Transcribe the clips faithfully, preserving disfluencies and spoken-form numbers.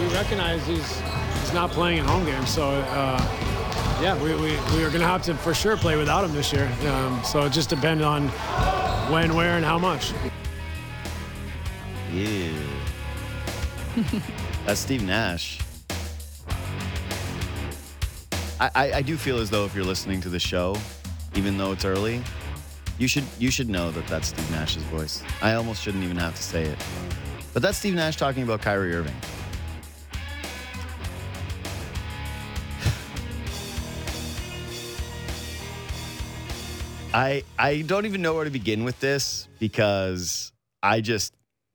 recognize he's he's not playing in home games. So, uh, yeah, we, we, we are going to have to for sure play without him this year. Um, so it just depends on when, where, and how much. Yeah. That's Steve Nash. I, I, I do feel as though if you're listening to the show, even though it's early, you should you should know that that's Steve Nash's voice. I almost shouldn't even have to say it. But that's Steve Nash talking about Kyrie Irving. I I don't even know where to begin with this because I just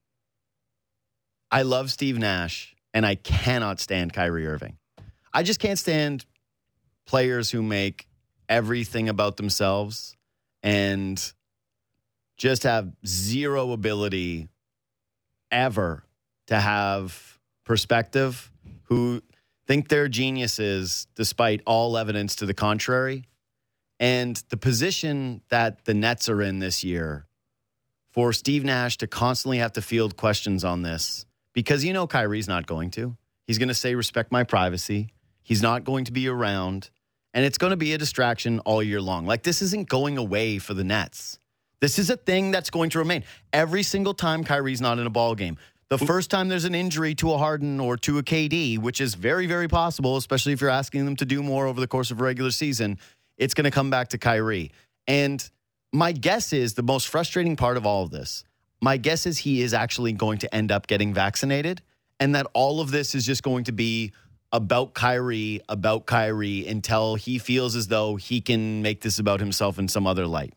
I love Steve Nash and I cannot stand Kyrie Irving. I just can't stand players who make everything about themselves and just have zero ability ever to have perspective, who think they're geniuses despite all evidence to the contrary. And the position that the Nets are in this year, for Steve Nash to constantly have to field questions on this, because you know Kyrie's not going to. He's going to say, respect my privacy. He's not going to be around. And it's going to be a distraction all year long. Like, this isn't going away for the Nets. This is a thing that's going to remain. Every single time Kyrie's not in a ball game. The first time there's an injury to a Harden or to a K D, which is very, very possible, especially if you're asking them to do more over the course of a regular season, it's going to come back to Kyrie. And my guess is the most frustrating part of all of this, my guess is he is actually going to end up getting vaccinated, and that all of this is just going to be about Kyrie, about Kyrie, until he feels as though he can make this about himself in some other light.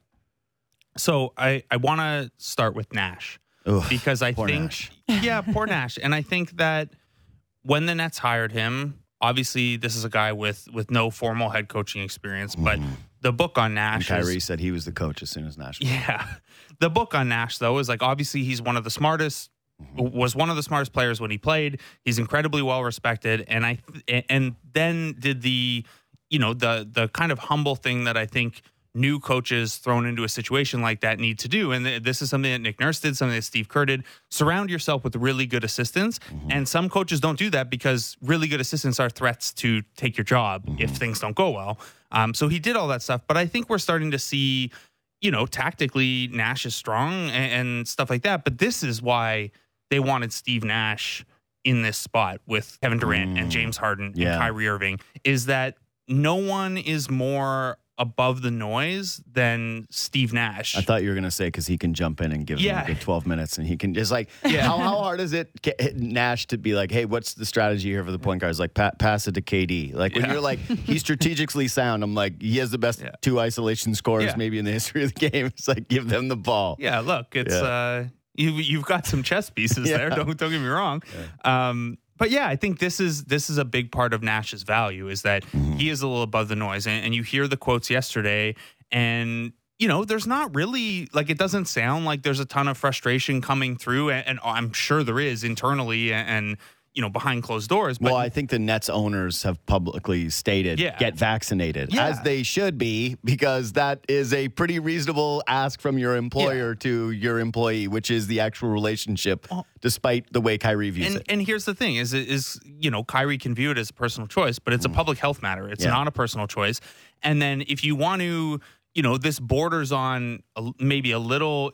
So I, I want to start with Nash. Ugh, because I poor think, Nash. yeah, poor Nash. And I think that when the Nets hired him, obviously this is a guy with, with no formal head coaching experience, but Mm. the book on Nash And Kyrie is, said he was the coach as soon as Nash. yeah, the book on Nash though is like, obviously he's one of the smartest, was one of the smartest players when he played. He's incredibly well respected. And I, and then did the, you know, the, the kind of humble thing that I think new coaches thrown into a situation like that need to do. And th- this is something that Nick Nurse did, something that Steve Kerr did. Surround yourself with really good assistants. Mm-hmm. And some coaches don't do that because really good assistants are threats to take your job mm-hmm. if things don't go well. Um, so he did all that stuff. But I think we're starting to see, you know, tactically Nash is strong and, and stuff like that. But this is why they wanted Steve Nash in this spot with Kevin Durant mm. and James Harden yeah. and Kyrie Irving, is that no one is more above the noise than Steve Nash. I thought you were going to say because he can jump in and give yeah. them a good twelve minutes, and he can just like, yeah. how, how hard is it, Nash, to be like, hey, what's the strategy here for the point guards? Like, pa- pass it to K D. Like, when yeah. you're like, he's strategically sound, I'm like, he has the best yeah. two isolation scores yeah. maybe in the history of the game. It's like, give them the ball. Yeah, look, it's, yeah. uh, you, you've got some chess pieces yeah. there. Don't, don't get me wrong. Yeah. Um, But yeah, I think this is this is a big part of Nash's value, is that mm-hmm. he is a little above the noise. And, and you hear the quotes yesterday, and you know, there's not really, like, it doesn't sound like there's a ton of frustration coming through, and, and I'm sure there is internally and, and you know, behind closed doors. But well, I think the Nets owners have publicly stated, yeah. get vaccinated, yeah. as they should be, because that is a pretty reasonable ask from your employer yeah. to your employee, which is the actual relationship, well, despite the way Kyrie views and, it. And here's the thing, is, is, you know, Kyrie can view it as a personal choice, but it's mm. a public health matter. It's yeah. not a personal choice. And then if you want to, you know, this borders on a, maybe a little...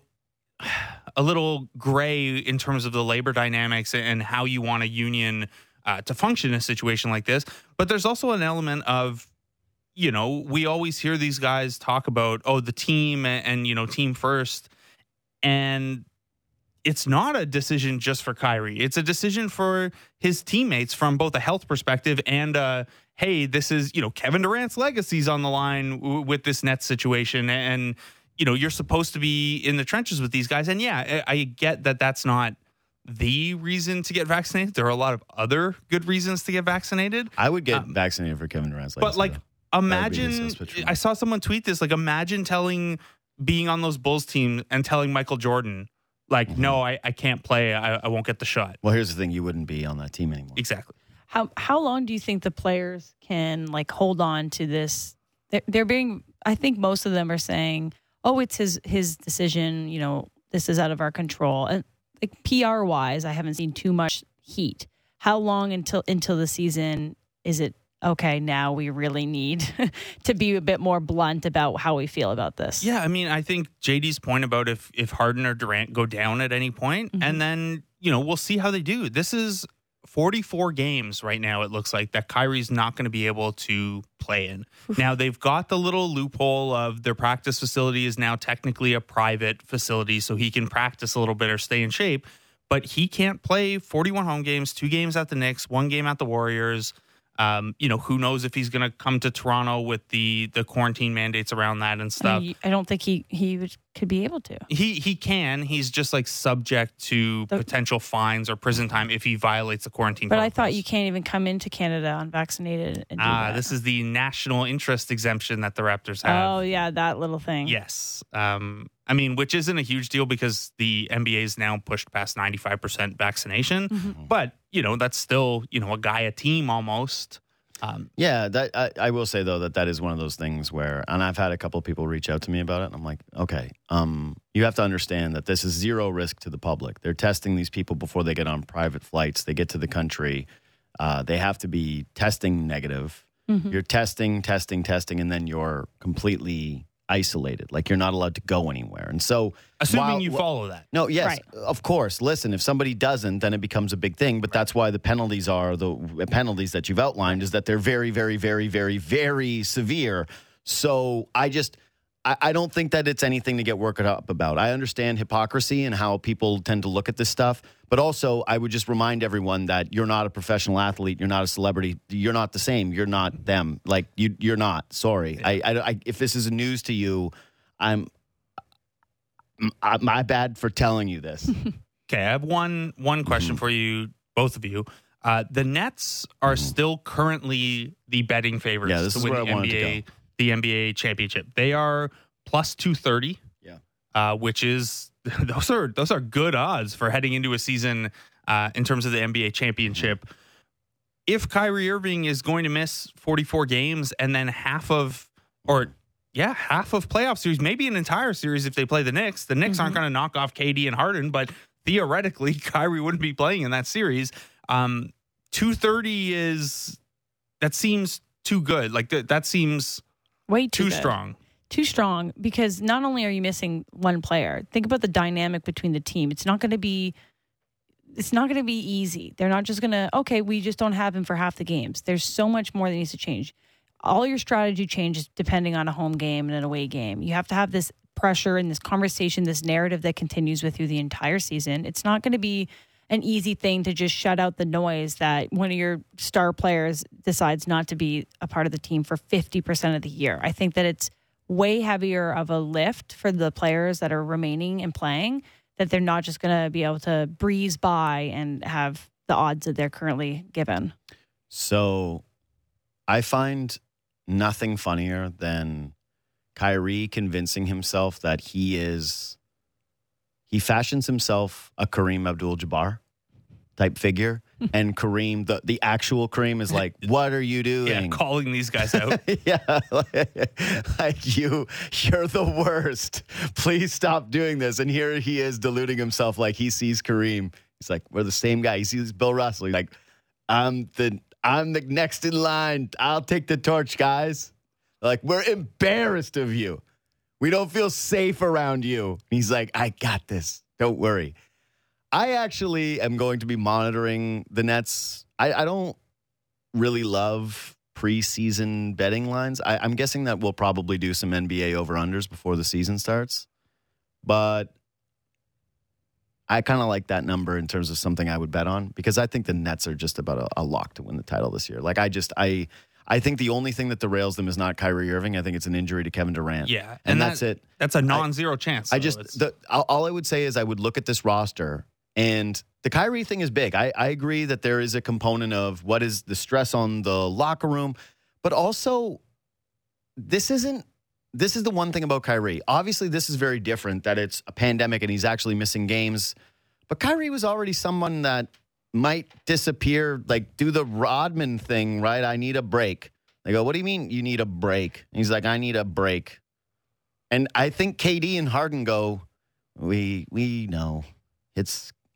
a little gray in terms of the labor dynamics and how you want a union uh, to function in a situation like this. But there's also an element of, you know, we always hear these guys talk about, oh, the team and, and you know, team first. And it's not a decision just for Kyrie. It's a decision for his teammates from both a health perspective and, uh, hey, this is, you know, Kevin Durant's legacy's on the line w- with this Nets situation. And, you know, you're supposed to be in the trenches with these guys. And yeah, I, I get that that's not the reason to get vaccinated. There are a lot of other good reasons to get vaccinated. I would get um, vaccinated for Kevin Durant's legacy. But like, though. Imagine, I saw someone tweet this, like, imagine telling, being on those Bulls teams and telling Michael Jordan, like, mm-hmm. no, I, I can't play. I, I won't get the shot. Well, here's the thing. You wouldn't be on that team anymore. Exactly. How how long do you think the players can, like, hold on to this? They're, they're being, I think most of them are saying, oh, it's his his decision, you know, this is out of our control. And like P R wise, I haven't seen too much heat. how long until until the season is it? Okay, now we really need to be a bit more blunt about how we feel about this. Yeah, I mean, I think J D's point about if if Harden or Durant go down at any point, Mm-hmm. and then, you know, we'll see how they do. This is forty-four games right now, it looks like, that Kyrie's not going to be able to play in. Now, they've got the little loophole of their practice facility is now technically a private facility, so he can practice a little bit or stay in shape, but he can't play forty-one home games, two games at the Knicks, one game at the Warriors. Um, you know, who knows if he's going to come to Toronto with the the quarantine mandates around that and stuff. I, I don't think he he would, could be able to. He he can. He's just like subject to The- potential fines or prison time if he violates the quarantine. But I thought protocols. you can't even come into Canada unvaccinated. And do Ah, that. this is the national interest exemption that the Raptors have. Oh yeah, that little thing. Yes. Um, I mean, which isn't a huge deal because the N B A is now pushed past ninety-five percent vaccination. Mm-hmm. But, you know, that's still, you know, a guy a team almost. Um, Yeah, that I, I will say though that that is one of those things where, and I've had a couple of people reach out to me about it. And I'm like, okay, um, you have to understand that this is zero risk to the public. They're testing these people before they get on private flights. They get to the country. Uh, they have to be testing negative. Mm-hmm. You're testing, testing, testing, and then you're completely isolated. Like you're not allowed to go anywhere. And so, assuming while- you follow that. No, yes, Right. of course. Listen, if somebody doesn't, then it becomes a big thing. But that's why the penalties are the penalties that you've outlined is that they're very, very, very, very, very severe. So I just, I, I don't think that it's anything to get worked up about. I understand hypocrisy and how people tend to look at this stuff. But also, I would just remind everyone that you're not a professional athlete. You're not a celebrity. You're not the same. You're not them. Like, you, you're not. Sorry. I, I, I, if this is news to you, I'm, I, my bad for telling you this. Okay, I have one one question Mhm. for you, both of you. Uh, the Nets are Mhm. still currently the betting favorites Yeah, this to is win where the I wanted to N B A the N B A championship. They are plus two thirty. Yeah. uh, which is those are those are good odds for heading into a season uh, in terms of the N B A championship. If Kyrie Irving is going to miss forty-four games and then half of or yeah half of playoff series, maybe an entire series if they play the Knicks, the Knicks aren't going to knock off K D and Harden, but theoretically Kyrie wouldn't be playing in that series. Um, two thirty is that seems too good. Like th- that seems Way too too good. strong. Too strong because not only are you missing one player, think about the dynamic between the team. It's not going to be it's not going to be easy. They're not just going to, okay, we just don't have him for half the games. There's so much more that needs to change. All your strategy changes depending on a home game and an away game. You have to have this pressure and this conversation, this narrative that continues with you the entire season. It's not going to be an easy thing to just shut out the noise that one of your star players decides not to be a part of the team for fifty percent of the year. I think that it's way heavier of a lift for the players that are remaining and playing, that they're not just going to be able to breeze by and have the odds that they're currently given. So I find nothing funnier than Kyrie convincing himself that he is, he fashions himself a Kareem Abdul-Jabbar type figure. And Kareem, the, the actual Kareem is like, what are you doing? Yeah, calling these guys out. Yeah, like, like you, you're the worst. Please stop doing this. And here he is deluding himself like he sees Kareem. He's like, we're the same guy. He sees Bill Russell. He's like, I'm the I'm the next in line. I'll take the torch, guys. Like, we're embarrassed of you. We don't feel safe around you. He's like, I got this. Don't worry. I actually am going to be monitoring the Nets. I, I don't really love preseason betting lines. I, I'm guessing that we'll probably do some N B A over-unders before the season starts. But I kind of like that number in terms of something I would bet on because I think the Nets are just about a, a lock to win the title this year. Like, I just, I I think the only thing that derails them is not Kyrie Irving. I think it's an injury to Kevin Durant. Yeah, And, and that's that- it. That's a non-zero chance. I though. just, It's- the, all, all I would say is I would look at this roster, and the Kyrie thing is big. I, I agree that there is a component of what is the stress on the locker room, but also this isn't, this is the one thing about Kyrie. Obviously, this is very different that it's a pandemic and he's actually missing games, but Kyrie was already someone that might disappear, like do the Rodman thing, right? I need a break. They go, what do you mean you need a break? And he's like, I need a break. And I think K D and Harden go, we we know. It's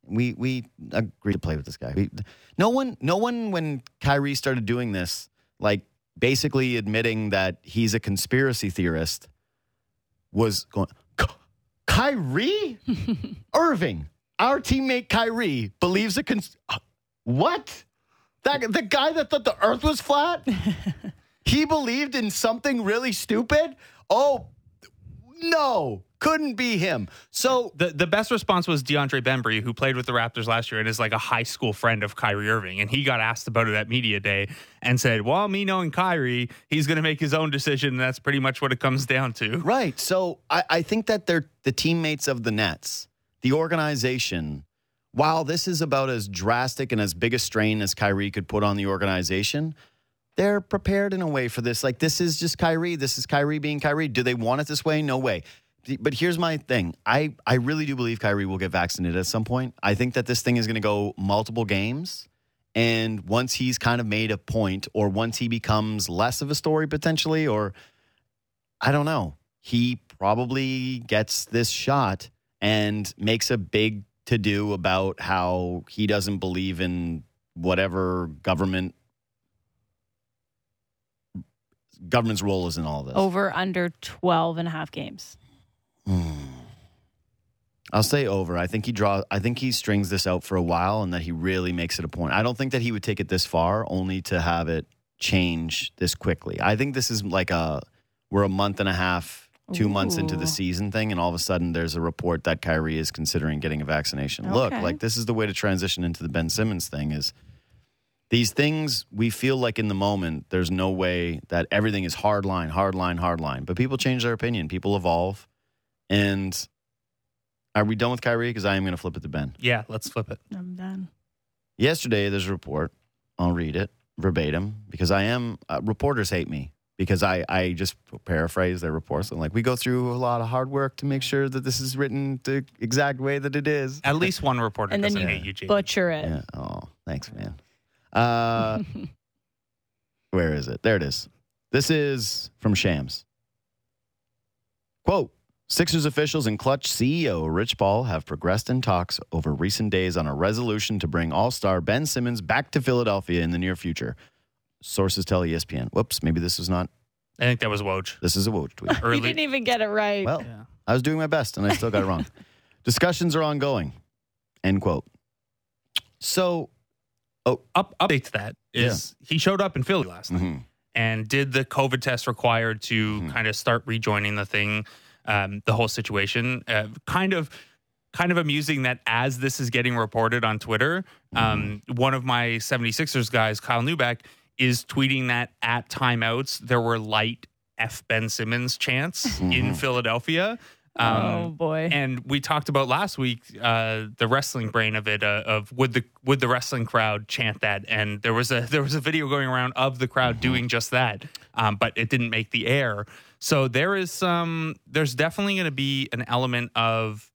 We we agreed to play with this guy. We, no one, no one, when Kyrie started doing this, like basically admitting that he's a conspiracy theorist, was going, Kyrie Irving, our teammate Kyrie believes a cons- what? That the guy that thought the Earth was flat, he believed in something really stupid. Oh no. Couldn't be him. So the the best response was DeAndre Bembry, who played with the Raptors last year and is like a high school friend of Kyrie Irving. And he got asked about it at media day and said, well, me knowing Kyrie, he's going to make his own decision. And that's pretty much what it comes down to. Right. So I, I think that they're the teammates of the Nets, the organization. While this is about as drastic and as big a strain as Kyrie could put on the organization, they're prepared in a way for this. Like, this is just Kyrie. This is Kyrie being Kyrie. Do they want it this way? No way. But here's my thing. I, I really do believe Kyrie will get vaccinated at some point. I think that this thing is going to go multiple games. And once he's kind of made a point, or once he becomes less of a story potentially, or I don't know, he probably gets this shot and makes a big to-do about how he doesn't believe in whatever government government's role is in all this. Over under twelve and a half games. I'll say over. I think he draw. I think he strings this out for a while, and that he really makes it a point. I don't think that he would take it this far, only to have it change this quickly. I think this is like a we're a month and a half, two Ooh. months into the season thing, and all of a sudden there's a report that Kyrie is considering getting a vaccination. Okay. Look, like this is the way to transition into the Ben Simmons thing. Is these things we feel like in the moment, there's no way that everything is hard line, hard line, hard line. But people change their opinion. People evolve. And are we done with Kyrie? Because I am going to flip it to Ben. Yeah, let's flip it. I'm done. Yesterday, there's a report. I'll read it verbatim because I am, uh, reporters hate me because I, I just paraphrase their reports. I'm like, we go through a lot of hard work to make sure that this is written the exact way that it is. At least one reporter and then doesn't you hate you, Jamie. Butcher it. Yeah. Oh, thanks, man. Uh, where is it? There it is. This is from Shams. Quote, Sixers officials and Clutch C E O Rich Paul have progressed in talks over recent days on a resolution to bring All-Star Ben Simmons back to Philadelphia in the near future. Sources tell E S P N. Whoops, maybe this was not. I think that was Woj. This is a Woj tweet. You didn't even get it right. Well, yeah. I was doing my best, and I still got it wrong. Discussions are ongoing. End quote. So, oh, up, update to that is yeah. he showed up in Philly last night mm-hmm. and did the COVID test required to mm-hmm. kind of start rejoining the thing. Um, the whole situation, uh, kind of, kind of amusing that as this is getting reported on Twitter, um, mm-hmm. one of my seventy-sixers guys, Kyle Neubeck, is tweeting that at timeouts there were light F Ben Simmons chants mm-hmm. in Philadelphia. Um, oh boy! And we talked about last week uh, the wrestling brain of it uh, of would the would the wrestling crowd chant that? And there was a there was a video going around of the crowd mm-hmm. doing just that, um, but it didn't make the air. So there is some. There's definitely going to be an element of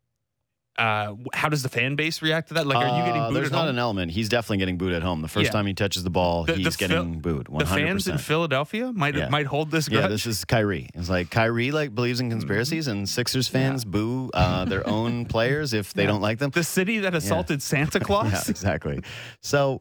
uh, how does the fan base react to that? Like, are you getting booed? Uh, there's at not home? an element. He's definitely getting booed at home. The first yeah. time he touches the ball, the, he's the getting Phil- booed. one hundred percent. The fans in Philadelphia might yeah. might hold this grudge. Yeah, this is Kyrie. It's like Kyrie like believes in conspiracies, mm-hmm. and Sixers fans yeah. boo uh, their own players if they yeah. don't like them. The city that assaulted yeah. Santa Claus. Yeah, exactly. So,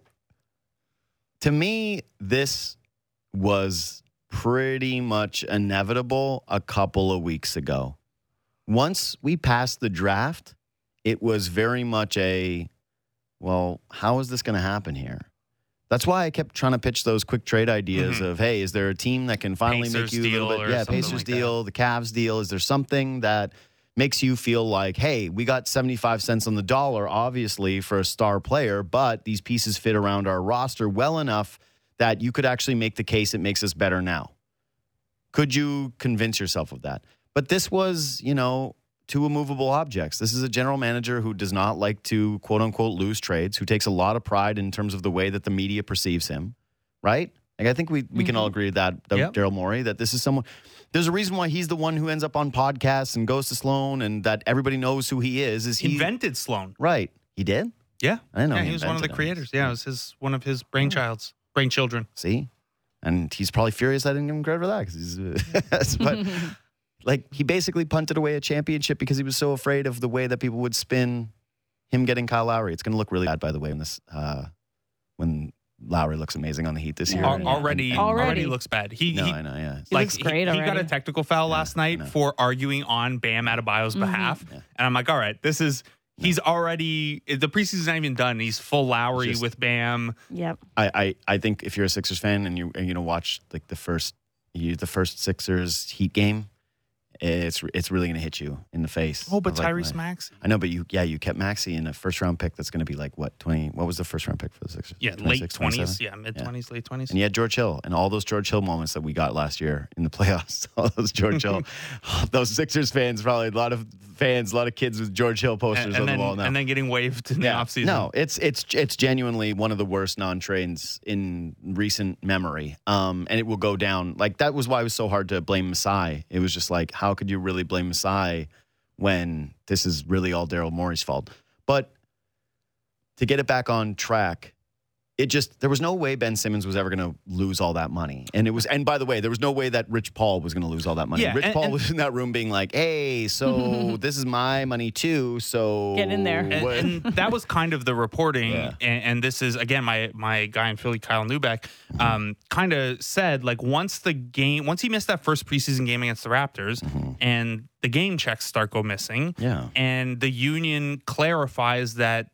to me, this was pretty much inevitable a couple of weeks ago. Once we passed the draft, it was very much a, well, how is this going to happen here? That's why I kept trying to pitch those quick trade ideas mm-hmm. of, hey, is there a team that can finally Pacers make you a little bit, yeah, Pacers like deal, that. the Cavs deal. Is there something that makes you feel like, hey, we got seventy-five cents on the dollar, obviously, for a star player, but these pieces fit around our roster well enough that you could actually make the case it makes us better now. Could you convince yourself of that? But this was, you know, two immovable objects. This is a general manager who does not like to, quote unquote, lose trades, who takes a lot of pride in terms of the way that the media perceives him, right? Like, I think we, we mm-hmm. can all agree that, that yep. Daryl Morey, that this is someone, there's a reason why he's the one who ends up on podcasts and goes to Sloan and that everybody knows who he is. Is he invented Sloan. Right. He did? Yeah. I didn't know yeah, he, he was one of the creators. Him. Yeah, it was his one of his brainchilds, brainchildren. See? And he's probably furious I didn't give him credit for that. Cause he's, but like he basically punted away a championship because he was so afraid of the way that people would spin him getting Kyle Lowry. It's going to look really bad, by the way, when this uh, when Lowry looks amazing on the Heat this year. Al- And- already, and- already, Already. looks bad. He, No, he I know, yeah. He looks great he, he got already. a technical foul Yeah, last I night know. for arguing on Bam Adebayo's Mhm. behalf, and I'm like, all right, this is he's already the preseason's not even done. He's full Lowry Just- with Bam. Yep. I, I, I think if you're a Sixers fan and you and you know watch like the first you, the first Sixers Heat game, it's it's really going to hit you in the face. Oh, but of, like, Tyrese my- Maxey. I know, but you yeah you kept Maxey in a first round pick that's going to be like what twenty? What was the first round pick for the Sixers? Yeah, late twenty-six, twenties. twenty-seven? Yeah, mid twenties, late twenties. And you had George Hill and all those George Hill moments that we got last year in the playoffs. All those George Hill, those Sixers fans, probably a lot of fans, a lot of kids with George Hill posters And, on and the then wall now. and then getting waived in the offseason. No, it's it's it's genuinely one of the worst non-trades in recent memory. Um, and it will go down. Like that was why it was so hard to blame Masai. It was just like, how could you really blame Masai when this is really all Daryl Morey's fault? But to get it back on track, it just there was no way Ben Simmons was ever going to lose all that money. And it was and by the way, there was no way that Rich Paul was going to lose all that money. Yeah, Rich and- Paul and- was in that room being like, "Hey, so this is my money too. So Get in there." And, what- and that was kind of the reporting. Yeah. And, and this is again my my guy in Philly, Kyle Neubeck, um, kind of said like once the game, once he missed that first preseason game against the Raptors, and the game checks start go missing, Yeah. and the union clarifies that,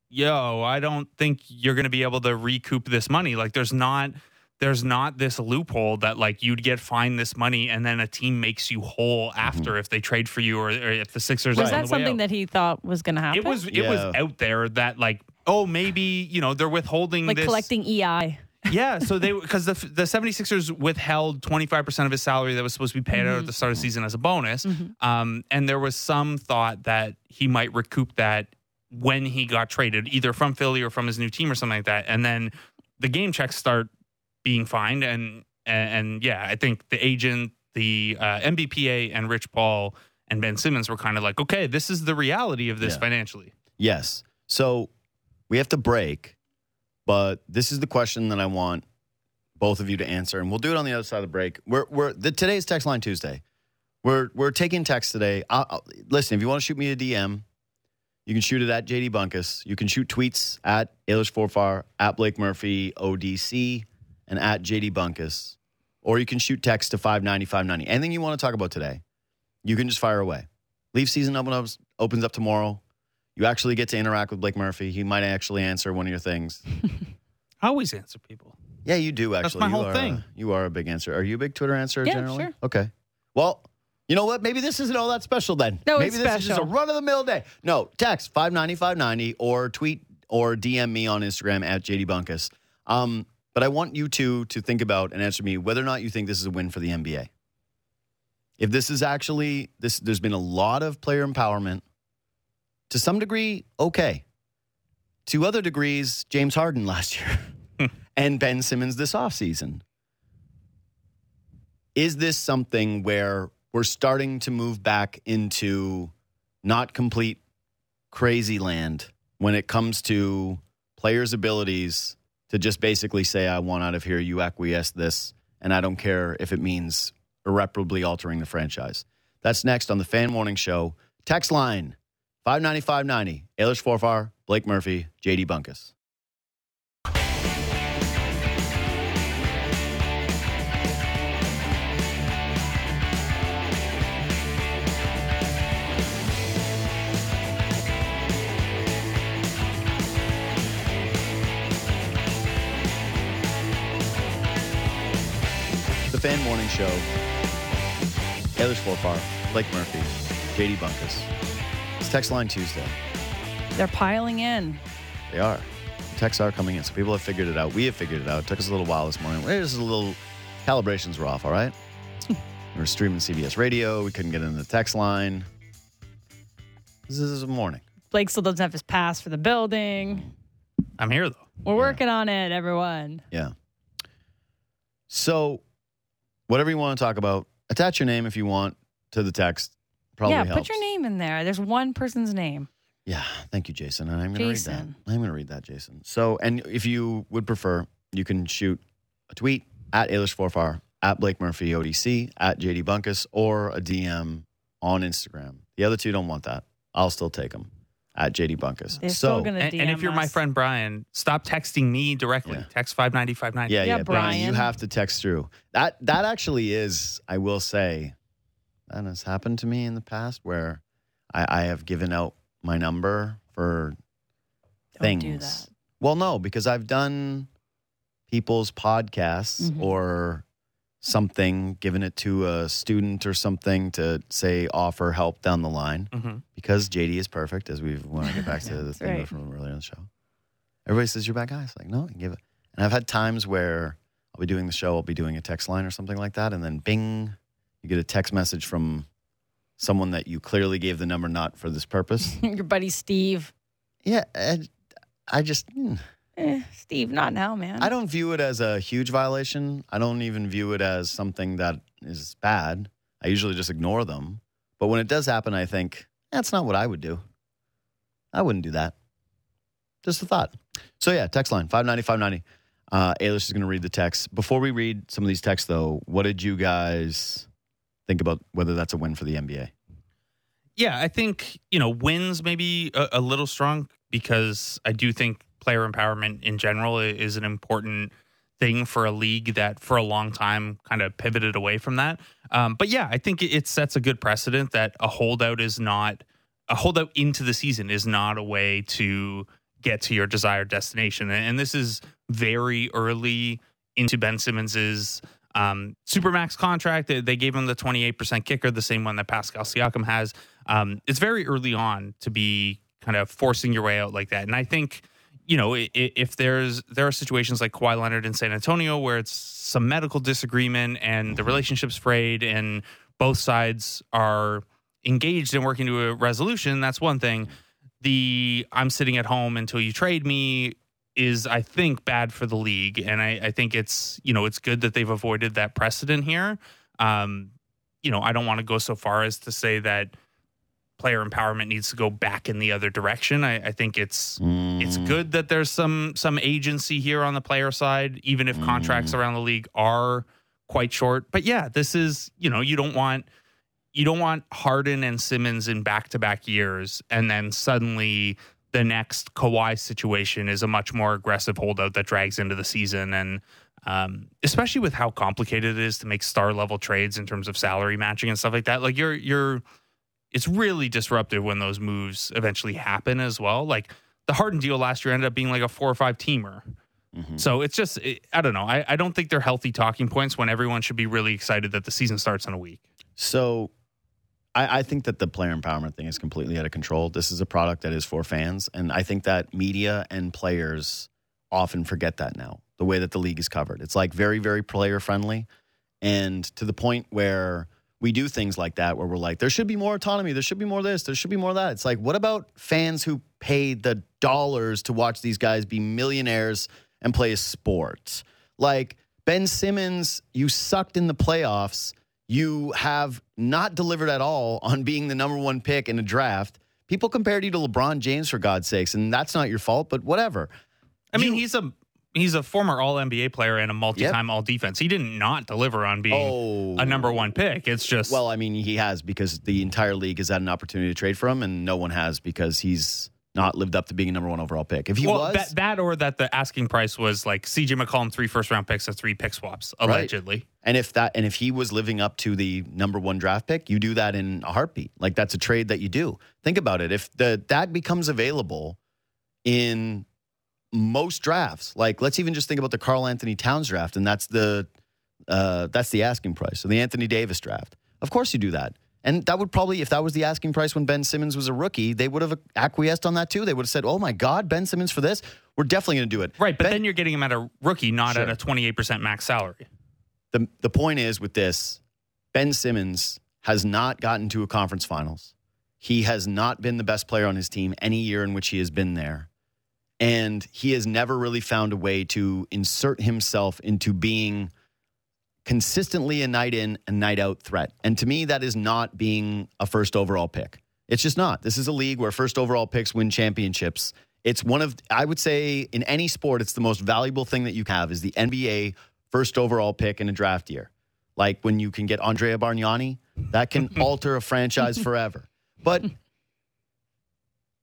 yo, I don't think you're going to be able to recoup this money. Like there's not. There's not this loophole that like you'd get fined this money and then a team makes you whole after if they trade for you or, or if the Sixers Was are on that the way something out. that he thought was going to happen? It was it Yeah. was out there that like oh maybe you know they're withholding like this collecting E I. yeah so they because the the 76ers withheld twenty-five percent of his salary that was supposed to be paid out at the start of the season as a bonus, um, and there was some thought that he might recoup that when he got traded either from Philly or from his new team or something like that, and then the game checks start being fined and and, and yeah I think the agent, the uh, M B P A and Rich Paul and Ben Simmons were kind of like, okay, this is the reality of this Yeah. financially. Yes. So we have to break, but this is the question that I want both of you to answer, and we'll do it on the other side of the break. We're we're the, today's Text Line Tuesday. We're we're taking text today. I'll, I'll, listen, if you want to shoot me a D M, you can shoot it at J D Bunkus. You can shoot tweets at Ailish Forfar, at Blake Murphy O D C, and at J D Bunkus, or you can shoot text to five ninety, five ninety. Anything you want to talk about today, you can just fire away. Leaf season open up, opens up tomorrow. You actually get to interact with Blake Murphy. He might actually answer one of your things. I always answer people. Yeah, you do actually. my You whole are thing. A, you are a big answer. Are you a big Twitter answer Yeah, generally? sure. Okay. Well, you know what? Maybe this isn't all that special then. No, Maybe it's this is just a special. run of the mill day. No, text five ninety, five ninety or tweet or D M me on Instagram at J D Bunkus. Um, but I want you two to think about and answer me whether or not you think this is a win for the N B A. If this is actually this, there's been a lot of player empowerment. To some degree, okay. To other degrees, James Harden last year and Ben Simmons this offseason. Is this something where we're starting to move back into not complete crazy land when it comes to players' abilities to just basically say, I want out of here, you acquiesce this, and I don't care if it means irreparably altering the franchise? That's next on the Fan Morning Show. Text line five ninety, five ninety. Ailish Forfar, Blake Murphy, J D Bunkus. The Fan Morning Show. Ailish Forfar, Blake Murphy, J D Bunkus. It's Text Line Tuesday. They're piling in. They are. The texts are coming in, so people have figured it out. We have figured it out. It took us a little while this morning. There's a little calibrations were off, all right? We were streaming C B S Radio. We couldn't get into the text line. This is a morning. Blake still doesn't have his pass for the building. I'm here though. We're working on it, everyone. Yeah. So, whatever you want to talk about, attach your name if you want to the text. Probably yeah, helps. put your name in there. There's one person's name. Yeah, thank you, Jason. And I'm going to read that. Jason. I'm going to read that, Jason. So, and if you would prefer, you can shoot a tweet at Ailish Forfar, at Blake Murphy O D C, at J D Bunkus, or a D M on Instagram. The other two don't want that. I'll still take them. at J D Bunkus. They're so, still gonna And, D M and if you're my us. friend Brian, stop texting me directly. Yeah. Text five ninety, five ninety. yeah, yeah, Yeah, Brian, Brian. you have to text through. That that actually is, I will say, that has happened to me in the past where I, I have given out my number for Don't things. do that. Well, no, because I've done people's podcasts Mhm. or something, given it to a student or something to say offer help down the line. Mm-hmm. Because J D is perfect, as we want to get back to the That's thing right. from earlier in the show. Everybody says you're bad guy. It's like, no, you give it. And I've had times where I'll be doing the show, I'll be doing a text line or something like that, and then bing, you get a text message from someone that you clearly gave the number not for this purpose. Your buddy Steve. Yeah, and I just, hmm, Eh, Steve, not now, man. I don't view it as a huge violation. I don't even view it as something that is bad. I usually just ignore them. But when it does happen, I think, that's not what I would do. I wouldn't do that. Just a thought. So yeah, text line, five ninety, five ninety. Uh, Ailish is going to read the text. Before we read some of these texts, though, what did you guys think about whether that's a win for the N B A? Yeah, I think, you know, wins maybe a, a little strong because I do think player empowerment in general is an important thing for a league that for a long time kind of pivoted away from that. Um, but yeah, I think it sets a good precedent that a holdout is not a holdout into the season is not a way to get to your desired destination. And this is very early into Ben Simmons's um, Supermax contract. They, they gave him the twenty-eight percent kicker, the same one that Pascal Siakam has. Um, it's very early on to be kind of forcing your way out like that. And I think, you know, if there's there are situations like Kawhi Leonard in San Antonio where it's some medical disagreement and the relationship's frayed and both sides are engaged in working to a resolution, that's one thing. The I'm sitting at home until you trade me is, I think, bad for the league. And I, I think it's, you know, it's good that they've avoided that precedent here. Um, you know, I don't want to go so far as to say that player empowerment needs to go back in the other direction. I, I think it's Mm. it's good that there's some some agency here on the player side, even if contracts around the league are quite short. But yeah, this is, you know, you don't want you don't want Harden and Simmons in back-to-back years, and then suddenly the next Kawhi situation is a much more aggressive holdout that drags into the season. And um, especially with how complicated it is to make star-level trades in terms of salary matching and stuff like that. Like you're you're it's really disruptive when those moves eventually happen as well. Like the Harden deal last year ended up being like a four or five teamer. Mm-hmm. So it's just, it, I don't know. I, I don't think they're healthy talking points when everyone should be really excited that the season starts in a week. So I, I think that the player empowerment thing is completely out of control. This is a product that is for fans. And I think that media and players often forget that now, the way that the league is covered. It's like very, very player friendly. And to the point where we do things like that, where we're like, there should be more autonomy. There should be more this. There should be more that. It's like, what about fans who paid the dollars to watch these guys be millionaires and play a sport? Like Ben Simmons, you sucked in the playoffs. You have not delivered at all on being the number one pick in a draft. People compared you to LeBron James, for God's sakes, and that's not your fault, but whatever. I mean, You- he's a he's a former All N B A player and a multi-time All Defense. He did not deliver on being Oh. a number one pick. It's just Well, I mean, he has because the entire league has had an opportunity to trade for him, and no one has because he's not lived up to being a number one overall pick. If he well, was, that, that or that the asking price was like C J McCollum, three first round picks and three pick swaps, allegedly. and if that, and if he was living up to the number one draft pick, you do that in a heartbeat. Like that's a trade that you do. Think about it. If the that becomes available in most drafts, like let's even just think about the Karl Anthony Towns draft, and that's the uh, that's the asking price. So the Anthony Davis draft. Of course you do that. And that would probably, if that was the asking price when Ben Simmons was a rookie, they would have acquiesced on that too. They would have said, oh my God, Ben Simmons for this? We're definitely going to do it. Right, but Ben- then you're getting him at a rookie, not Sure. at a twenty-eight percent max salary. The, the point is with this, Ben Simmons has not gotten to a conference finals. He has not been the best player on his team any year in which he has been there. And he has never really found a way to insert himself into being consistently a night in and night out threat. And to me, that is not being a first overall pick. It's just not. This is a league where first overall picks win championships. It's one of, I would say in any sport, it's the most valuable thing that you have is the N B A first overall pick in a draft year. Like when you can get Andrea Bargnani, that can alter a franchise forever. But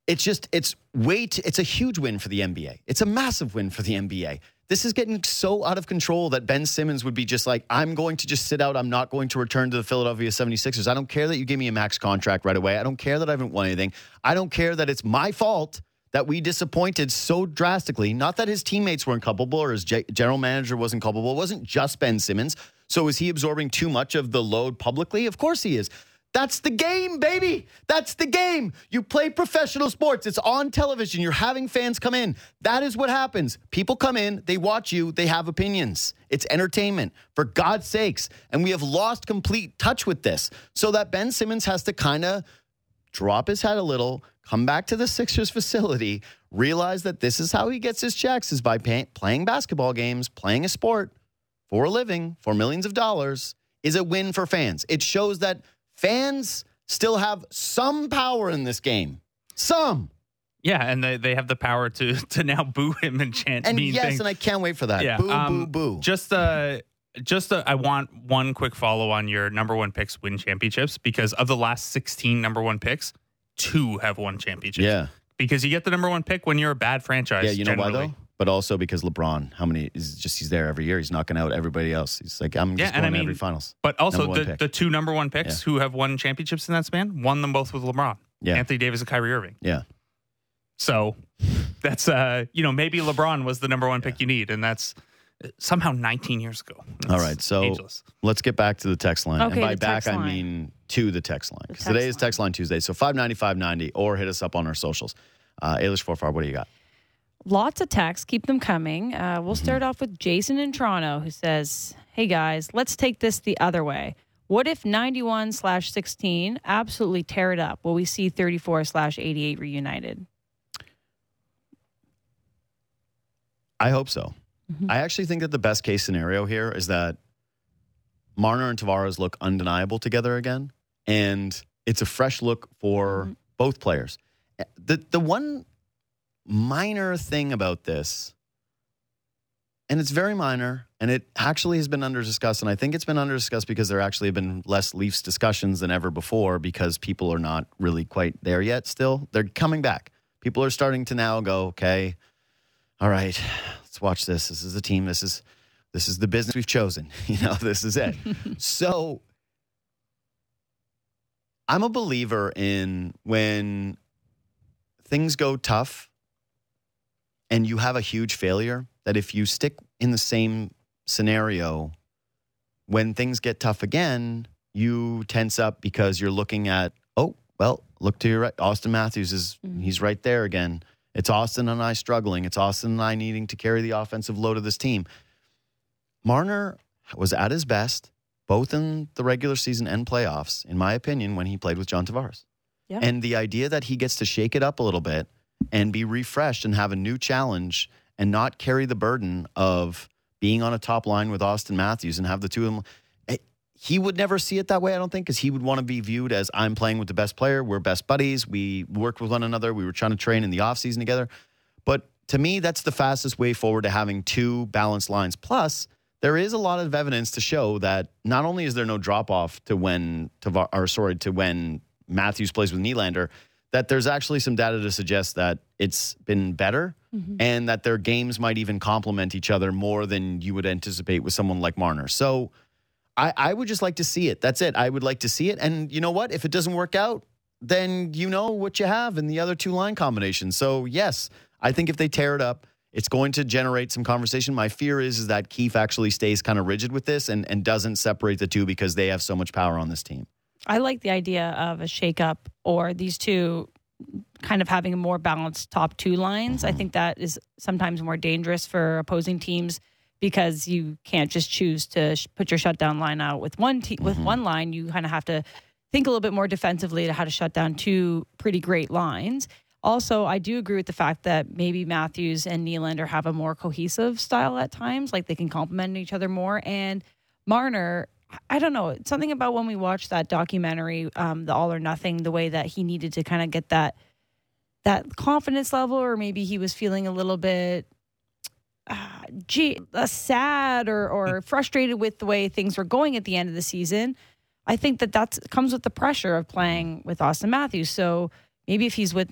it's just, it's way too, it's a huge win for the N B A. It's a massive win for the N B A. This is getting so out of control that Ben Simmons would be just like, I'm going to just sit out. I'm not going to return to the Philadelphia seventy-sixers. I don't care that you give me a max contract right away. I don't care that I haven't won anything. I don't care that it's my fault that we disappointed so drastically. Not that his teammates weren't culpable or his G- general manager wasn't culpable. It wasn't just Ben Simmons. So is he absorbing too much of the load publicly? Of course he is. That's the game, baby. That's the game. You play professional sports. It's on television. You're having fans come in. That is what happens. People come in, they watch you, they have opinions. It's entertainment, for God's sakes. And we have lost complete touch with this. So that Ben Simmons has to kind of drop his head a little, come back to the Sixers facility, realize that this is how he gets his checks, is by pay- playing basketball games, playing a sport for a living, for millions of dollars, is a win for fans. It shows that fans still have some power in this game. Some. Yeah, and they, they have the power to to now boo him and chant and mean yes, things. And I can't wait for that. Yeah, boo, um, boo, boo. Just, uh, just uh, I want one quick follow on your number one picks win championships, because of the last sixteen number one picks, two have won championships. Yeah. Because you get the number one pick when you're a bad franchise. Yeah, you know generally. why, though? But also because LeBron, how many, is just he's there every year. He's knocking out everybody else. He's like, I'm just Yeah, and going I to mean, every finals. But also Number one the, pick. the two number one picks Yeah. who have won championships in that span, won them both with LeBron. Yeah. Anthony Davis and Kyrie Irving. Yeah. So that's, uh, you know, maybe LeBron was the number one pick you need, and that's somehow nineteen years ago. That's All right, so ageless. let's get back to the text line. Okay, and by the back, text I line. mean to the text line. The Because text today is line. Text Line Tuesday. So five ninety, five ninety, or hit us up on our socials. Uh, Ailish Forfar, what do you got? Lots of texts. Keep them coming. Uh, we'll start off with Jason in Toronto, who says, hey, guys, let's take this the other way. What if ninety-one slash sixteen absolutely tear it up? Will we see thirty-four slash eighty-eight reunited? I hope so. Mhm. I actually think that the best case scenario here is that Marner and Tavares look undeniable together again, and it's a fresh look for Mhm. both players. The the one minor thing about this, and it's very minor, and it actually has been under discussed, and I think it's been under discussed because there actually have been less Leafs discussions than ever before, because people are not really quite there yet still. They're coming back. People are starting to now go, okay, all right, let's watch this. This is the team. This is this is the business we've chosen. You know, this is it. So I'm a believer in when things go tough and you have a huge failure, that if you stick in the same scenario, when things get tough again, you tense up because you're looking at, oh, well, look to your right. Austin Matthews is, Mhm. he's right there again. It's Austin and I struggling. It's Austin and I needing to carry the offensive load of this team. Marner was at his best, both in the regular season and playoffs, in my opinion, when he played with John Tavares. Yeah. And the idea that he gets to shake it up a little bit and be refreshed and have a new challenge and not carry the burden of being on a top line with Austin Matthews and have the two of them. eh, He would never see it that way, I don't think, because he would want to be viewed as, I'm playing with the best player. We're best buddies. We worked with one another. We were trying to train in the offseason together. But to me, that's the fastest way forward to having two balanced lines. Plus, there is a lot of evidence to show that not only is there no drop off to when Tavar- or sorry to when Matthews plays with Nylander, that there's actually some data to suggest that it's been better, Mhm. and that their games might even complement each other more than you would anticipate with someone like Marner. So I, I would just like to see it. That's it. I would like to see it. And you know what? If it doesn't work out, then you know what you have in the other two line combinations. So yes, I think if they tear it up, it's going to generate some conversation. My fear is, is that Keefe actually stays kind of rigid with this and, and doesn't separate the two because they have so much power on this team. I like the idea of a shakeup or these two kind of having a more balanced top two lines. I think that is sometimes more dangerous for opposing teams because you can't just choose to sh- put your shutdown line out with one te- with one line. You kind of have to think a little bit more defensively to how to shut down two pretty great lines. Also, I do agree with the fact that maybe Matthews and Nylander have a more cohesive style at times, like they can complement each other more. And Marner, I don't know, something about when we watched that documentary, um, The All or Nothing, the way that he needed to kind of get that that confidence level, or maybe he was feeling a little bit uh, gee, uh, sad or, or frustrated with the way things were going at the end of the season. I think that that comes with the pressure of playing with Austin Matthews. So maybe if he's with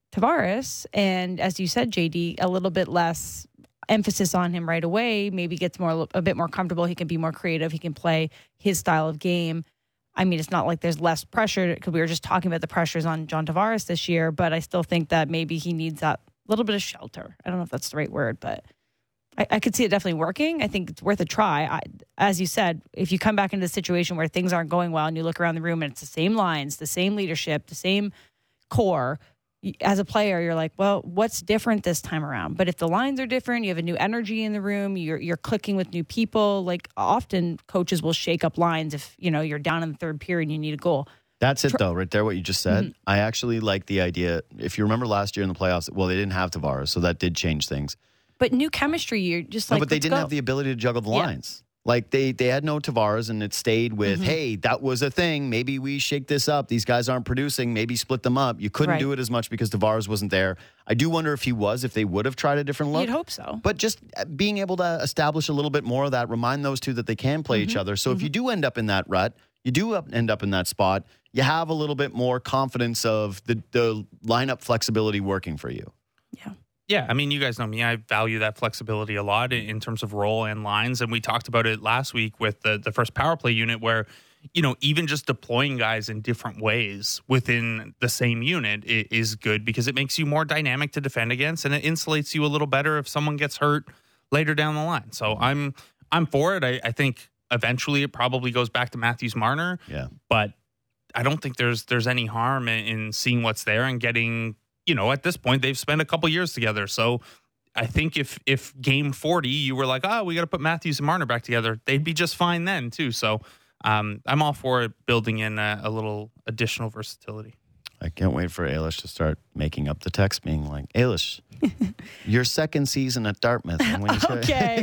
Tavares. And as you said, J D, a little bit less emphasis on him right away, maybe gets more a bit more comfortable. He can be more creative. He can play his style of game. I mean, it's not like there's less pressure because we were just talking about the pressures on John Tavares this year, but I still think that maybe he needs that little bit of shelter. I don't know if that's the right word, but I, I could see it definitely working. I think it's worth a try. I, as you said, if you come back into a situation where things aren't going well and you look around the room and it's the same lines, the same leadership, the same core, as a player, you're like, well, what's different this time around? But if the lines are different, you have a new energy in the room, you're you're clicking with new people. Like often coaches will shake up lines if, you know, you're down in the third period and you need a goal. That's it, though, right there, what you just said. Mm-hmm. I actually like the idea. If you remember last year in the playoffs, well, they didn't have Tavares, so that did change things. But new chemistry, you're just like, no, but they let's didn't go. have the ability to juggle the Yeah. lines. Like they they had no Tavares, and it stayed with, Mm-hmm. hey, that was a thing. Maybe we shake this up. These guys aren't producing. Maybe split them up. You couldn't Right. do it as much because Tavares wasn't there. I do wonder if he was, if they would have tried a different look. You'd hope so. But just being able to establish a little bit more of that, remind those two that they can play Mm-hmm. each other. So if you do end up in that rut, you do up, end up in that spot, you have a little bit more confidence of the, the lineup flexibility working for you. Yeah. Yeah, I mean, you guys know me. I value that flexibility a lot in, in terms of role and lines. And we talked about it last week with the, the first power play unit where, you know, even just deploying guys in different ways within the same unit is, is good because it makes you more dynamic to defend against and it insulates you a little better if someone gets hurt later down the line. So I'm I'm for it. I, I think eventually it probably goes back to Matthews Marner. Yeah. But I don't think there's there's any harm in, in seeing what's there and getting, you know, at this point, they've spent a couple years together. So I think if if game forty, you were like, oh, we got to put Matthews and Marner back together, they'd be just fine then, too. So um, I'm all for it, building in a, a little additional versatility. I can't wait for Ailish to start making up the text, being like, Ailish, your second season at Dartmouth. And when you Okay.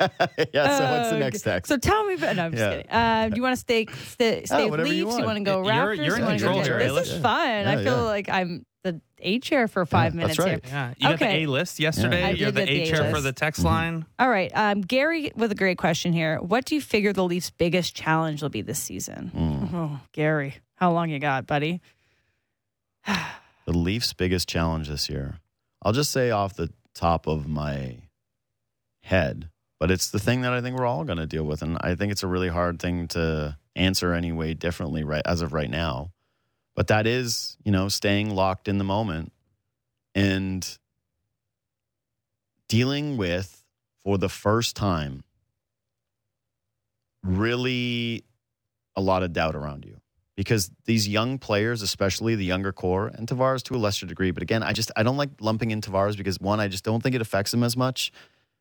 yeah, so what's the next Okay. text? So tell me, but no, I'm just Yeah. kidding. Uh, do you want to stay stay, stay Oh, with whatever you Leafs? You want. want to go You're- Raptors? you're in You wanna go control Jets? here, This Ailish. is fun. Yeah, I feel yeah. like I'm the A chair for five Yeah, minutes that's right. here. Yeah, you got Okay. the A-list yesterday. Yeah. I You're did the get the A-chair for A-list. the text line. All right. Um, Gary with a great question here. What do you figure the Leafs' biggest challenge will be this season? Mm. Oh, Gary, how long you got, buddy? The Leafs' biggest challenge this year. I'll just say off the top of my head, but it's the thing that I think we're all going to deal with. And I think it's a really hard thing to answer any way differently right as of right now. But that is, you know, staying locked in the moment and dealing with, for the first time, really a lot of doubt around you. Because these young players, especially the younger core, and Tavares to a lesser degree, but again, I just I don't like lumping in Tavares because, one, I just don't think it affects him as much.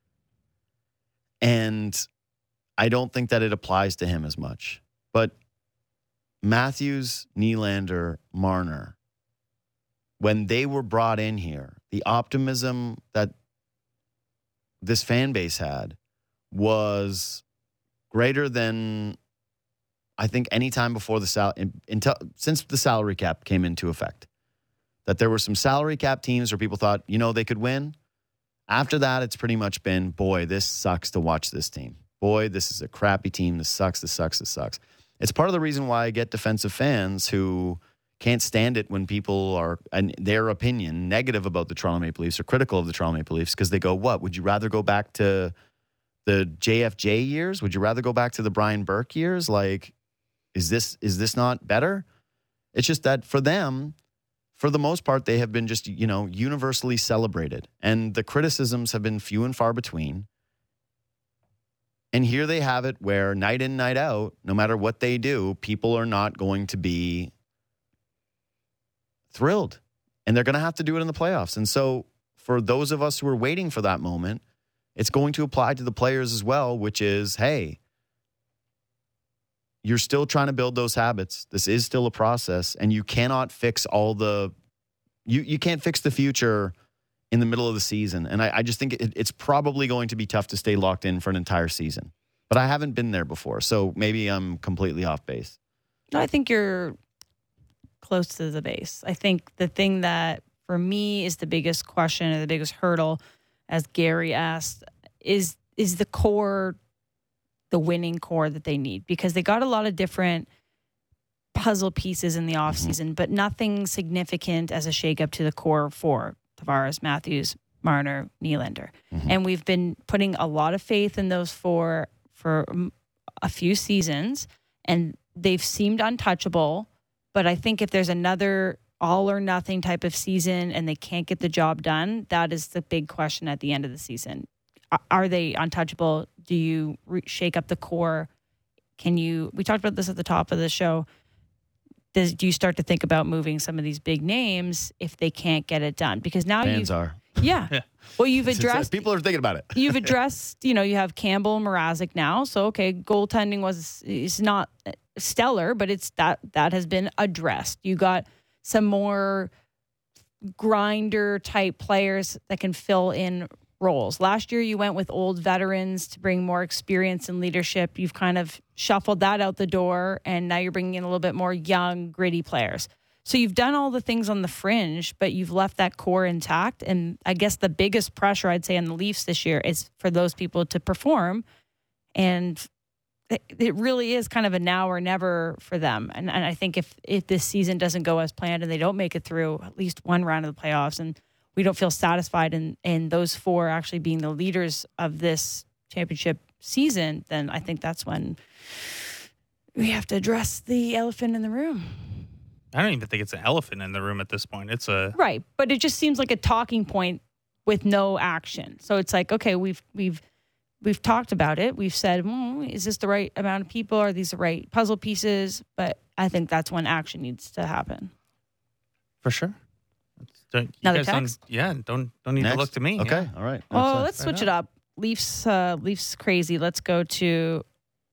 And I don't think that it applies to him as much. But Matthews, Nylander, Marner, when they were brought in here, the optimism that this fan base had was greater than I think any time before the sal- in, until since the salary cap came into effect. That there were some salary cap teams where people thought, you know, they could win. After that, it's pretty much been, boy, this sucks to watch this team. Boy, this is a crappy team. This sucks, this sucks, this sucks. It's part of the reason why I get defensive fans who can't stand it when people are, in their opinion, negative about the Toronto Maple Leafs or critical of the Toronto Maple Leafs because they go, what? Would you rather go back to the J F J years? Would you rather go back to the Brian Burke years? Like, is this is this not better? It's just that for them, for the most part, they have been just, you know, universally celebrated. And the criticisms have been few and far between. And here they have it where night in, night out, no matter what they do, people are not going to be thrilled. And they're going to have to do it in the playoffs. And so for those of us who are waiting for that moment, it's going to apply to the players as well, which is, hey, you're still trying to build those habits. This is still a process, and you cannot fix all the you you can't fix the future in the middle of the season. And I, I just think it, it's probably going to be tough to stay locked in for an entire season. But I haven't been there before, so maybe I'm completely off base. No, I think you're close to the base. I think the thing that for me is the biggest question or the biggest hurdle, as Gary asked, is is the core, the winning core that they need, because they got a lot of different puzzle pieces in the offseason, mm-hmm. but nothing significant as a shakeup to the core four: Tavares, Matthews, Marner, Nylander. Mm-hmm. And we've been putting a lot of faith in those four for a few seasons, and they've seemed untouchable. But I think if there's another all or nothing type of season and they can't get the job done, that is the big question at the end of the season. Are they untouchable? Do you re- shake up the core? Can you, we talked about this at the top of the show. Does, do you start to think about moving some of these big names if they can't get it done? Because now Fans you are. Yeah. yeah. Well, you've addressed. People are thinking about it. You've addressed, you know, you have Campbell and Mrazek now. So, okay, goaltending was, is not stellar, but it's that, that has been addressed. You got some more grinder type players that can fill in roles. Last year, you went with old veterans to bring more experience and leadership. You've kind of shuffled that out the door, and now you're bringing in a little bit more young, gritty players. So you've done all the things on the fringe, but you've left that core intact. And I guess the biggest pressure I'd say on the Leafs this year is for those people to perform. And it really is kind of a now or never for them. And, and I think if, if this season doesn't go as planned and they don't make it through at least one round of the playoffs, and we don't feel satisfied in, in those four actually being the leaders of this championship season, then I think that's when we have to address the elephant in the room. I don't even think it's an elephant in the room at this point. It's a right, but it just seems like a talking point with no action. So it's like, okay, we've we've we've talked about it. We've said, mm, is this the right amount of people? Are these the right puzzle pieces? But I think that's when action needs to happen. For sure. Don't, you Another guys text? Don't, yeah, don't don't need Next. to look to me. Okay, yeah. all right. Oh, That's let's it. switch Right it up. Leafs, uh, Leafs crazy. Let's go to.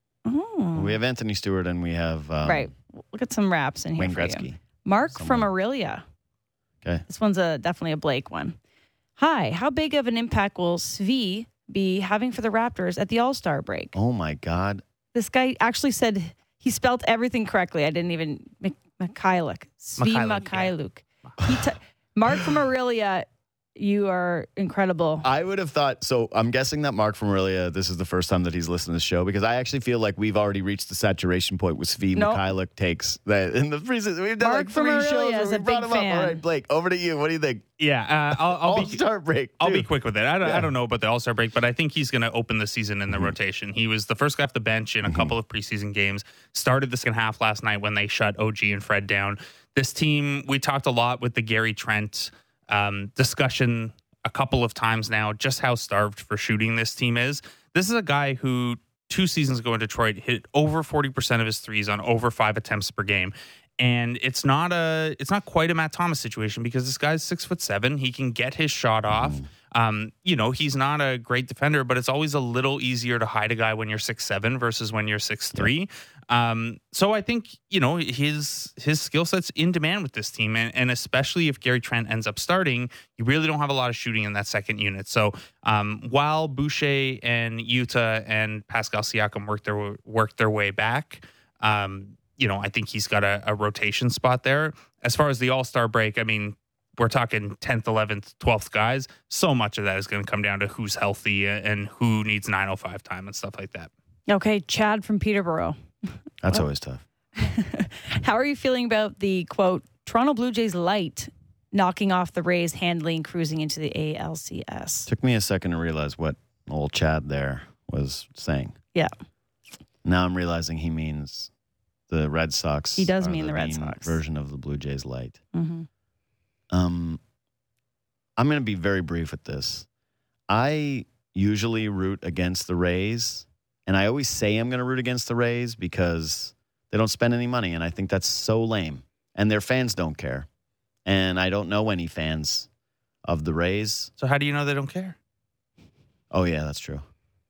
Oh. We have Anthony Stewart and we have um, right. Look at some raps in here Wayne for Gretzky. you. Mark Someone. from Aurelia. Okay. This one's a definitely a Blake one. Hi, how big of an impact will Svi be having for the Raptors at the All-Star break? Oh my God. This guy actually said he spelled everything correctly. I didn't even Mikhailuk. Svi Mikhailuk, Mikhailuk. He t- Mark from Aurelia, you are incredible. I would have thought, so I'm guessing that Mark from Aurelia, this is the first time that he's listened to the show, because I actually feel like we've already reached the saturation point with Svi Nope. Mikhailuk takes. That in the preseason, we've done Mark like from three Aurelia shows where is we a brought big him up. fan. All right, Blake, over to you. What do you think? Yeah, uh, I'll, I'll be All-Star break. I'll too. be quick with it. I don't, Yeah. I don't know about the All-Star break, but I think he's going to open the season in the mm-hmm. rotation. He was the first guy off the bench in a mm-hmm. couple of preseason games. Started the second half last night when they shut O G and Fred down. This team, we talked a lot with the Gary Trent um, discussion a couple of times now, just how starved for shooting this team is. This is a guy who two seasons ago in Detroit hit over forty percent of his threes on over five attempts per game. And it's not a, it's not quite a Matt Thomas situation because this guy's six foot seven. He can get his shot off. Mm. Um, you know, he's not a great defender, but it's always a little easier to hide a guy when you're six seven versus when you're six three. Um, so I think, you know, his his skill set's in demand with this team. And, and especially if Gary Trent ends up starting, you really don't have a lot of shooting in that second unit. So um, while Boucher and Yuta and Pascal Siakam work their, work their way back, um, you know, I think he's got a, a rotation spot there. As far as the All-Star break, I mean, we're talking tenth, eleventh, twelfth guys. So much of that is going to come down to who's healthy and who needs nine oh five time and stuff like that. Okay, Chad from Peterborough. That's always tough. How are you feeling about the, quote, Toronto Blue Jays light knocking off the Rays, handling, cruising into the A L C S? Took me a second to realize what old Chad there was saying. Yeah. Now I'm realizing he means the Red Sox. He does are mean the Red mean Sox. version of the Blue Jays light. Mm-hmm. Um, I'm going to be very brief with this. I usually root against the Rays, and I always say I'm going to root against the Rays because they don't spend any money, and I think that's so lame. And their fans don't care. And I don't know any fans of the Rays. So how do you know they don't care? Oh, yeah, that's true.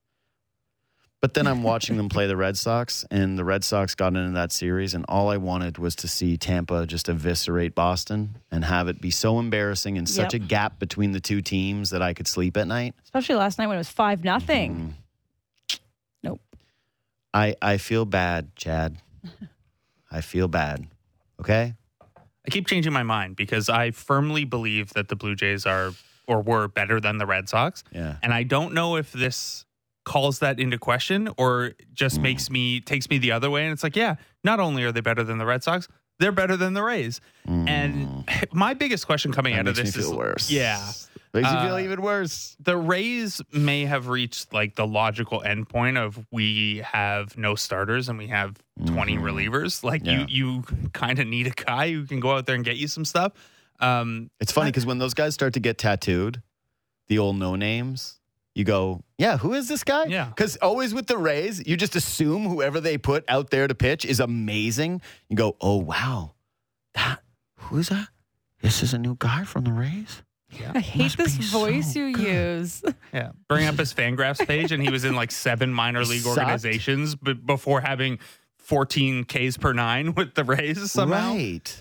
But then I'm watching them play the Red Sox, and the Red Sox got into that series, and all I wanted was to see Tampa just eviscerate Boston and have it be so embarrassing and such Yep. a gap between the two teams that I could sleep at night. Especially last night when it was five nothing. Mm. Nope. I, I feel bad, Chad. I feel bad. Okay? I keep changing my mind because I firmly believe that the Blue Jays are or were better than the Red Sox. Yeah. And I don't know if this calls that into question or just Mm. makes me takes me the other way. And it's like, yeah, not only are they better than the Red Sox, they're better than the Rays. Mm. And my biggest question coming That out of makes this me feel is worse. yeah. Makes you feel Uh, even worse. The Rays may have reached like the logical endpoint of we have no starters and we have twenty Mhm. relievers. Like Yeah. you, you kind of need a guy who can go out there and get you some stuff. Um, It's funny I- because when those guys start to get tattooed, the old no names, you go, yeah, who is this guy? Yeah. Because always with the Rays, you just assume whoever they put out there to pitch is amazing. You go, oh, wow. That, who is that? This is a new guy from the Rays? I hate Must this be so voice you good. use. Yeah, bring up his Fangraphs page, and he was in like seven minor league Sucked. organizations, but before having fourteen Ks per nine with the Rays somehow. Right.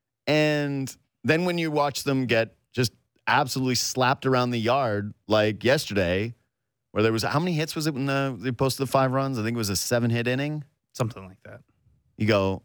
And then when you watch them get just absolutely slapped around the yard, like yesterday, where there was, how many hits was it when the, they posted the five runs? I think it was a seven hit inning. Something like that. You go,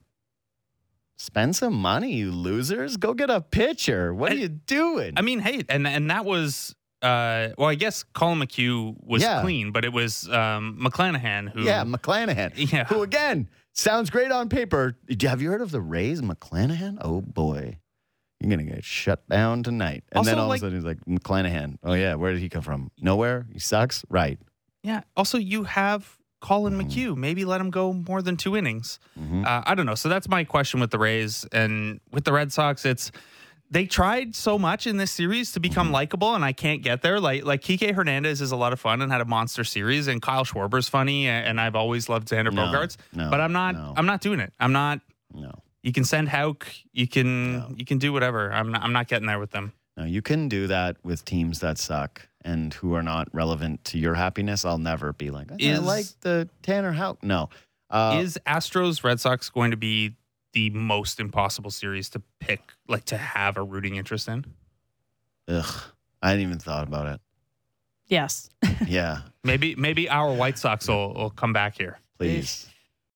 spend some money, you losers. Go get a pitcher. What are I- you doing? I mean, hey, and and that was uh, well, I guess Colin McHugh was Yeah. clean, but it was um, McClanahan who, yeah, McClanahan. yeah, Who, again, sounds great on paper. Have you heard of the Rays, McClanahan? Oh, boy. You're going to get shut down tonight. And Also, then all like- of a sudden he's like, McClanahan. Oh, yeah. Where did he come from? Nowhere? He sucks? Right. yeah. Also, you have Colin McHugh. Maybe let him go more than two innings. Mhm. Uh, I don't know. So that's my question with the Rays and with the Red Sox. It's they tried so much in this series to become likable, and I can't get there. Like like Kike Hernandez is a lot of fun and had a monster series, and Kyle Schwarber's funny, and I've always loved Xander No, Bogaerts. no, but I'm not. no. I'm not doing it. I'm not. No. You can send Hauk. You can. No. You can do whatever. I'm not. I'm not getting there with them. No, you can do that with teams that suck and who are not relevant to your happiness. I'll never be like, I Is- like the Tanner Houck. No. Uh, Is Astros Red Sox going to be the most impossible series to pick, like to have a rooting interest in? ugh. I hadn't even thought about it. Yes. Yeah. Maybe maybe our White Sox will, will come back here. Please.